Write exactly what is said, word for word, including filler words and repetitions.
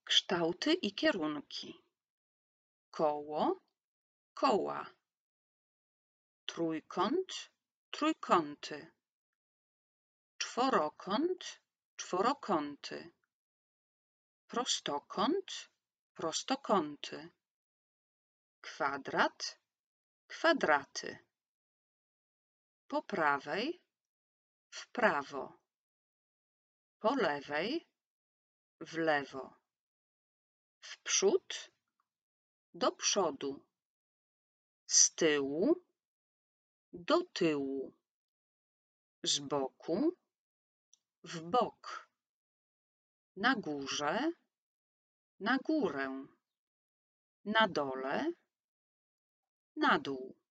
Kształty i kierunki. Koło, koła. Trójkąt, trójkąty. Czworokąt, czworokąty. Prostokąt, prostokąty. Kwadrat, kwadraty. Po prawej, w prawo. Po lewej, w lewo. W przód, do przodu. Z tyłu, do tyłu. Z boku, w bok. Na górze, na górę. Na dole, na dół.